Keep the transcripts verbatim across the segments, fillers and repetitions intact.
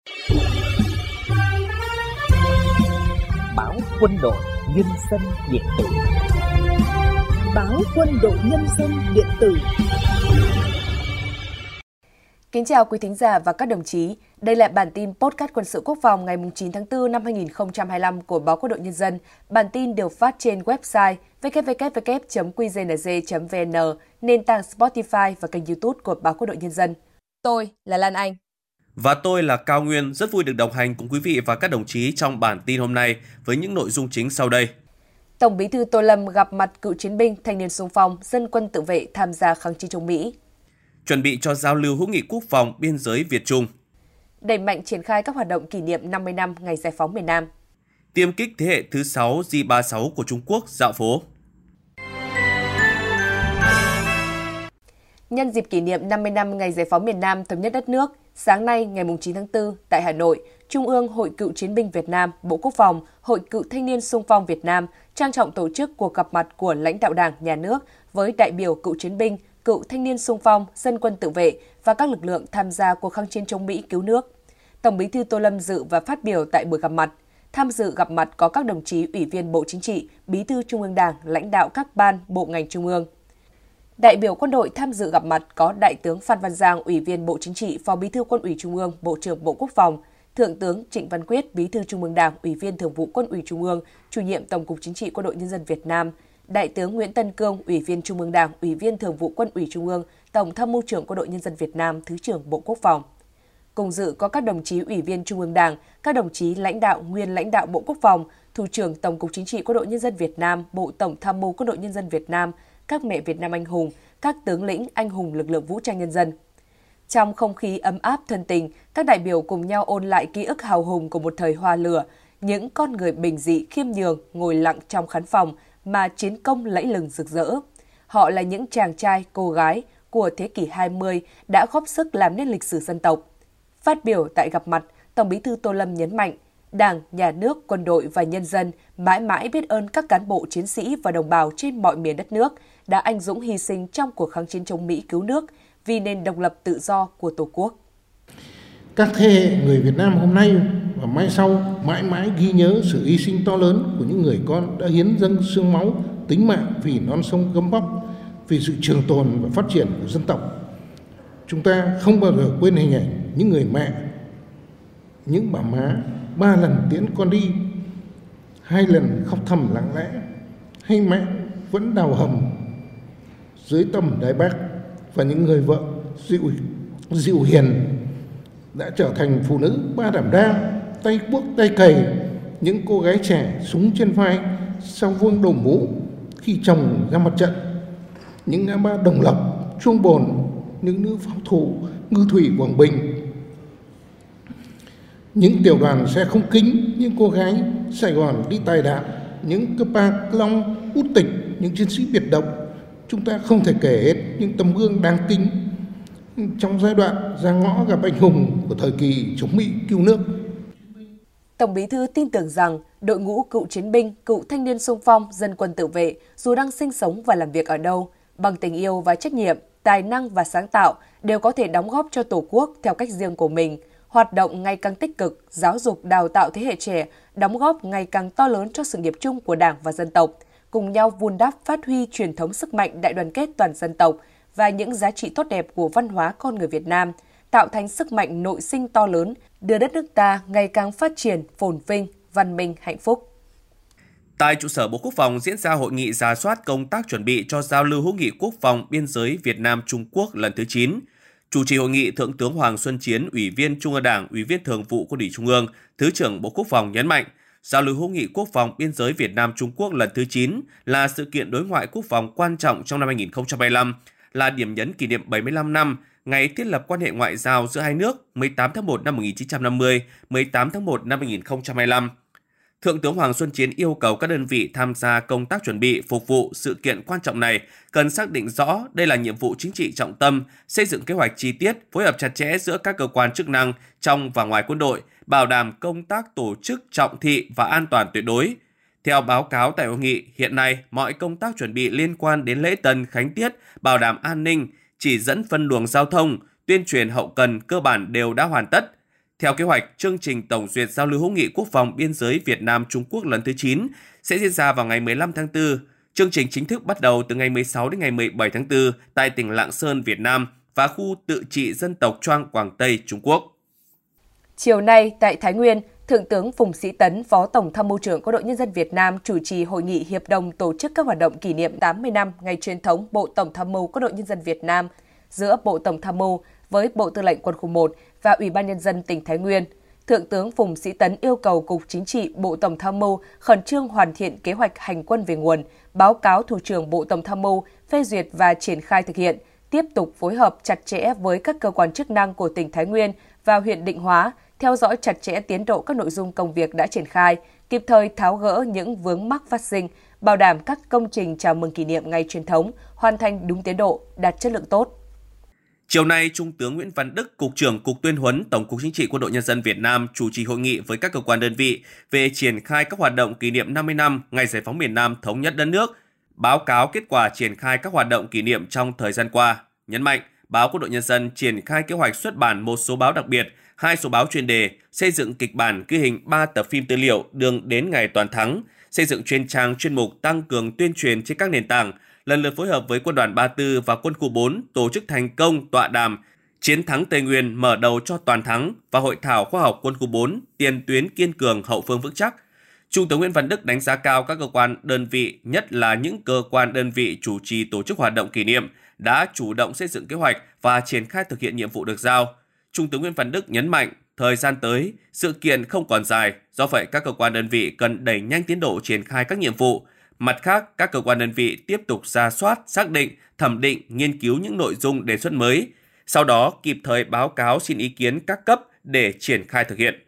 Báo Quân đội Nhân dân điện tử. Báo Quân đội Nhân dân điện tử. Kính chào quý thính giả và các đồng chí. Đây là bản tin podcast quân sự quốc phòng ngày chín tháng tư năm hai nghìn không trăm hai mươi lăm của Báo Quân đội Nhân dân. Bản tin được phát trên website w w w chấm q g n g chấm v n, nền tảng Spotify và kênh YouTube của Báo Quân đội Nhân dân. Tôi là Lan Anh. Và tôi là Cao Nguyên, rất vui được đồng hành cùng quý vị và các đồng chí trong bản tin hôm nay với những nội dung chính sau đây. Tổng Bí thư Tô Lâm gặp mặt cựu chiến binh, thanh niên xung phong, dân quân tự vệ tham gia kháng chiến chống Mỹ. Chuẩn bị cho giao lưu hữu nghị quốc phòng biên giới Việt-Trung. Đẩy mạnh triển khai các hoạt động kỷ niệm năm mươi năm ngày giải phóng miền Nam. Tiêm kích thế hệ thứ sáu J ba mươi sáu của Trung Quốc dạo phố. Nhân dịp kỷ niệm năm mươi năm ngày giải phóng miền Nam thống nhất đất nước, sáng nay ngày chín tháng tư tại Hà Nội, Trung ương Hội Cựu Chiến binh Việt Nam, Bộ Quốc phòng, Hội Cựu Thanh niên xung phong Việt Nam trang trọng tổ chức cuộc gặp mặt của lãnh đạo Đảng, Nhà nước với đại biểu cựu chiến binh, cựu thanh niên xung phong, dân quân tự vệ và các lực lượng tham gia cuộc kháng chiến chống Mỹ cứu nước. Tổng Bí thư Tô Lâm dự và phát biểu tại buổi gặp mặt. Tham dự gặp mặt có các đồng chí Ủy viên Bộ Chính trị, Bí thư Trung ương Đảng, lãnh đạo các ban, bộ ngành Trung ương. Đại biểu quân đội tham dự gặp mặt có Đại tướng Phan Văn Giang, Ủy viên Bộ Chính trị, Phó Bí thư Quân ủy Trung ương, Bộ trưởng Bộ Quốc phòng, Thượng tướng Trịnh Văn Quyết, Bí thư Trung ương Đảng, Ủy viên Thường vụ Quân ủy Trung ương, Chủ nhiệm Tổng cục Chính trị Quân đội Nhân dân Việt Nam, Đại tướng Nguyễn Tân Cương, Ủy viên Trung ương Đảng, Ủy viên Thường vụ Quân ủy Trung ương, Tổng Tham mưu trưởng Quân đội Nhân dân Việt Nam, Thứ trưởng Bộ Quốc phòng. Cùng dự có các đồng chí Ủy viên Trung ương Đảng, các đồng chí lãnh đạo, nguyên lãnh đạo Bộ Quốc phòng, Thủ trưởng Tổng cục Chính trị Quân đội Nhân dân Việt Nam, Bộ Tổng Tham mưu Quân đội Nhân dân Việt Nam, các mẹ Việt Nam anh hùng, các tướng lĩnh anh hùng lực lượng vũ trang nhân dân. Trong không khí ấm áp thân tình, các đại biểu cùng nhau ôn lại ký ức hào hùng của một thời hoa lửa, những con người bình dị khiêm nhường ngồi lặng trong khán phòng mà chiến công lẫy lừng rực rỡ. Họ là những chàng trai, cô gái của thế kỷ hai mươi đã góp sức làm nên lịch sử dân tộc. Phát biểu tại gặp mặt, Tổng Bí thư Tô Lâm nhấn mạnh, Đảng, Nhà nước, quân đội và nhân dân mãi mãi biết ơn các cán bộ chiến sĩ và đồng bào trên mọi miền đất nước đã anh dũng hy sinh trong cuộc kháng chiến chống Mỹ cứu nước vì nền độc lập tự do của Tổ quốc. Các thế hệ người Việt Nam hôm nay và mai sau mãi mãi ghi nhớ sự hy sinh to lớn của những người con đã hiến dâng xương máu, tính mạng vì non sông gấm vóc, vì sự trường tồn và phát triển của dân tộc. Chúng ta không bao giờ quên hình ảnh những người mẹ, những bà má ba lần tiễn con đi, hai lần khóc thầm lặng lẽ, hay mẹ vẫn đào hầm dưới tầm Đài Bắc, và những người vợ dịu dịu hiền đã trở thành phụ nữ ba đảm đang, tay cuốc tay cày, những cô gái trẻ súng trên vai sau vương đầu mũ khi chồng ra mặt trận, những ngã ba Đồng Lộc, Chuông Bồn, những nữ pháo thủ ngư thủy Quảng Bình, những tiểu đoàn xe không kính, những cô gái Sài Gòn đi tài đạn, những cấp ba Long út tịch, những chiến sĩ biệt động. Chúng ta không thể kể hết những tấm gương đáng kính trong giai đoạn ra ngõ gặp anh hùng của thời kỳ chống Mỹ cứu nước. Tổng Bí thư tin tưởng rằng đội ngũ cựu chiến binh, cựu thanh niên xung phong, dân quân tự vệ dù đang sinh sống và làm việc ở đâu, bằng tình yêu và trách nhiệm, tài năng và sáng tạo đều có thể đóng góp cho Tổ quốc theo cách riêng của mình, hoạt động ngày càng tích cực, giáo dục đào tạo thế hệ trẻ, đóng góp ngày càng to lớn cho sự nghiệp chung của Đảng và dân tộc, cùng nhau vun đắp phát huy truyền thống sức mạnh đại đoàn kết toàn dân tộc và những giá trị tốt đẹp của văn hóa con người Việt Nam, tạo thành sức mạnh nội sinh to lớn, đưa đất nước ta ngày càng phát triển, phồn vinh, văn minh, hạnh phúc. Tại trụ sở Bộ Quốc phòng diễn ra hội nghị rà soát công tác chuẩn bị cho giao lưu hữu nghị quốc phòng biên giới Việt Nam-Trung Quốc lần thứ chín. Chủ trì hội nghị, Thượng tướng Hoàng Xuân Chiến, Ủy viên Trung ương Đảng, Ủy viên Thường vụ Quân ủy Trung ương, Thứ trưởng Bộ Quốc phòng nhấn mạnh, giao lưu hữu nghị quốc phòng biên giới Việt Nam-Trung Quốc lần thứ chín là sự kiện đối ngoại quốc phòng quan trọng trong năm hai nghìn không trăm hai mươi lăm, là điểm nhấn kỷ niệm bảy mươi lăm năm ngày thiết lập quan hệ ngoại giao giữa hai nước mười tám tháng một năm một nghìn chín trăm năm mươi, mười tám tháng một năm hai nghìn không trăm hai mươi lăm. Thượng tướng Hoàng Xuân Chiến yêu cầu các đơn vị tham gia công tác chuẩn bị phục vụ sự kiện quan trọng này cần xác định rõ đây là nhiệm vụ chính trị trọng tâm, xây dựng kế hoạch chi tiết, phối hợp chặt chẽ giữa các cơ quan chức năng trong và ngoài quân đội, bảo đảm công tác tổ chức trọng thị và an toàn tuyệt đối. Theo báo cáo tại hội nghị, hiện nay mọi công tác chuẩn bị liên quan đến lễ tân khánh tiết, bảo đảm an ninh, chỉ dẫn phân luồng giao thông, tuyên truyền hậu cần cơ bản đều đã hoàn tất. Theo kế hoạch, chương trình tổng duyệt giao lưu hữu nghị quốc phòng biên giới Việt Nam-Trung Quốc lần thứ chín sẽ diễn ra vào ngày mười lăm tháng tư. Chương trình chính thức bắt đầu từ ngày mười sáu đến ngày mười bảy tháng tư tại tỉnh Lạng Sơn, Việt Nam và khu tự trị dân tộc Choang, Quảng Tây, Trung Quốc. Chiều nay tại Thái Nguyên, Thượng tướng Phùng Sĩ Tấn, Phó Tổng Tham mưu trưởng Quân đội Nhân dân Việt Nam chủ trì hội nghị hiệp đồng tổ chức các hoạt động kỷ niệm tám mươi năm ngày truyền thống Bộ Tổng Tham mưu Quân đội Nhân dân Việt Nam giữa Bộ Tổng Tham mưu với Bộ Tư lệnh Quân khu một và Ủy ban Nhân dân tỉnh Thái Nguyên. Thượng tướng Phùng Sĩ Tấn yêu cầu Cục Chính trị Bộ Tổng Tham mưu khẩn trương hoàn thiện kế hoạch hành quân về nguồn, báo cáo Thủ trưởng Bộ Tổng Tham mưu phê duyệt và triển khai thực hiện, tiếp tục phối hợp chặt chẽ với các cơ quan chức năng của tỉnh Thái Nguyên và huyện Định Hóa, theo dõi chặt chẽ tiến độ các nội dung công việc đã triển khai, kịp thời tháo gỡ những vướng mắc phát sinh, bảo đảm các công trình chào mừng kỷ niệm ngày truyền thống hoàn thành đúng tiến độ, đạt chất lượng tốt. Chiều nay, Trung tướng Nguyễn Văn Đức, Cục trưởng Cục Tuyên huấn Tổng cục Chính trị Quân đội Nhân dân Việt Nam chủ trì hội nghị với các cơ quan đơn vị về triển khai các hoạt động kỷ niệm năm mươi năm ngày giải phóng miền Nam thống nhất đất nước, báo cáo kết quả triển khai các hoạt động kỷ niệm trong thời gian qua. Nhấn mạnh, báo Quân đội Nhân dân triển khai kế hoạch xuất bản một số báo đặc biệt, hai số báo chuyên đề, xây dựng kịch bản ghi hình ba tập phim tư liệu đường đến ngày toàn thắng, xây dựng chuyên trang chuyên mục tăng cường tuyên truyền trên các nền tảng, lần lượt phối hợp với Quân đoàn ba mươi tư và Quân khu bốn tổ chức thành công tọa đàm Chiến thắng Tây Nguyên mở đầu cho toàn thắng và hội thảo khoa học Quân khu bốn tiền tuyến kiên cường hậu phương vững chắc. Trung tướng Nguyễn Văn Đức đánh giá cao các cơ quan đơn vị, nhất là những cơ quan đơn vị chủ trì tổ chức hoạt động kỷ niệm đã chủ động xây dựng kế hoạch và triển khai thực hiện nhiệm vụ được giao. Trung tướng Nguyễn Văn Đức nhấn mạnh, thời gian tới, sự kiện không còn dài, do vậy các cơ quan đơn vị cần đẩy nhanh tiến độ triển khai các nhiệm vụ. Mặt khác, các cơ quan đơn vị tiếp tục rà soát, xác định, thẩm định, nghiên cứu những nội dung đề xuất mới, sau đó kịp thời báo cáo xin ý kiến các cấp để triển khai thực hiện.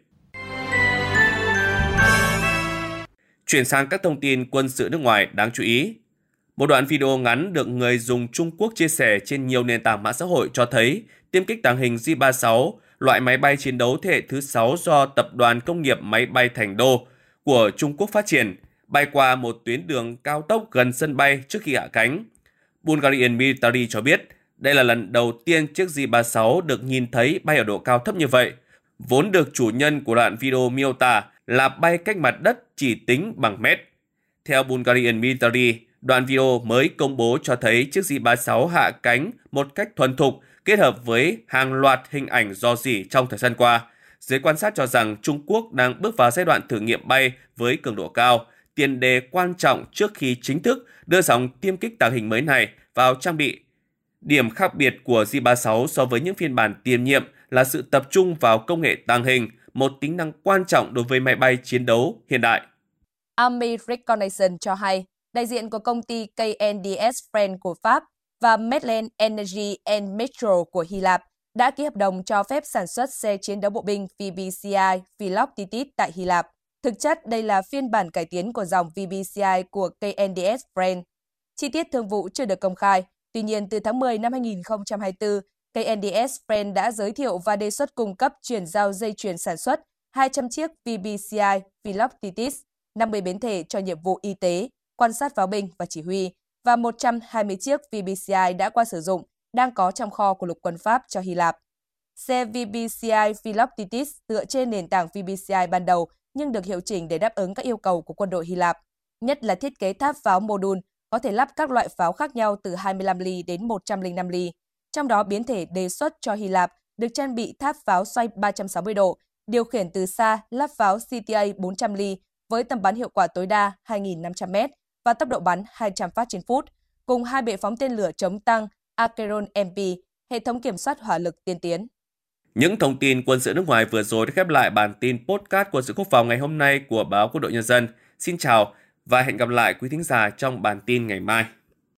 Chuyển sang các thông tin quân sự nước ngoài đáng chú ý. Một đoạn video ngắn được người dùng Trung Quốc chia sẻ trên nhiều nền tảng mạng xã hội cho thấy tiêm kích tàng hình J ba mươi sáu, loại máy bay chiến đấu thế hệ thứ sáu do Tập đoàn Công nghiệp Máy bay Thành Đô của Trung Quốc phát triển, bay qua một tuyến đường cao tốc gần sân bay trước khi hạ cánh. Bulgarian Military cho biết đây là lần đầu tiên chiếc J ba mươi sáu được nhìn thấy bay ở độ cao thấp như vậy, vốn được chủ nhân của đoạn video miêu tả là bay cách mặt đất chỉ tính bằng mét. Theo Bulgarian Military, đoạn video mới công bố cho thấy chiếc J ba mươi sáu hạ cánh một cách thuần thục kết hợp với hàng loạt hình ảnh rò rỉ trong thời gian qua. Giới quan sát cho rằng Trung Quốc đang bước vào giai đoạn thử nghiệm bay với cường độ cao, tiền đề quan trọng trước khi chính thức đưa dòng tiêm kích tàng hình mới này vào trang bị. Điểm khác biệt của J ba mươi sáu so với những phiên bản tiền nhiệm là sự tập trung vào công nghệ tàng hình, một tính năng quan trọng đối với máy bay chiến đấu hiện đại. Army Reconnaissance cho hay, đại diện của công ty K N D S France của Pháp và Medland Energy and Metro của Hy Lạp đã ký hợp đồng cho phép sản xuất xe chiến đấu bộ binh V B C I Philoctetes tại Hy Lạp. Thực chất, đây là phiên bản cải tiến của dòng V B C I của K N D S France. Chi tiết thương vụ chưa được công khai. Tuy nhiên, từ tháng mười năm hai nghìn không trăm hai mươi tư, K N D S France đã giới thiệu và đề xuất cung cấp chuyển giao dây chuyền sản xuất hai trăm chiếc V B C I Philoctetes, năm mươi biến thể cho nhiệm vụ y tế, quan sát pháo binh và chỉ huy, và một trăm hai mươi chiếc V B C I đã qua sử dụng, đang có trong kho của lục quân Pháp cho Hy Lạp. Xe V B C I Philoctetes tựa trên nền tảng V B C I ban đầu nhưng được hiệu chỉnh để đáp ứng các yêu cầu của quân đội Hy Lạp, nhất là thiết kế tháp pháo mô đun, có thể lắp các loại pháo khác nhau từ hai mươi lăm ly đến một trăm lẻ năm ly. Trong đó, biến thể đề xuất cho Hy Lạp được trang bị tháp pháo xoay ba trăm sáu mươi độ, điều khiển từ xa, lắp pháo C T A bốn trăm ly với tầm bắn hiệu quả tối đa hai nghìn năm trăm mét và tốc độ bắn hai trăm phát trên phút, cùng hai bệ phóng tên lửa chống tăng Acheron M P, hệ thống kiểm soát hỏa lực tiên tiến. Những thông tin quân sự nước ngoài vừa rồi đã khép lại bản tin podcast quân sự quốc phòng ngày hôm nay của báo Quân đội Nhân dân. Xin chào và hẹn gặp lại quý thính giả trong bản tin ngày mai.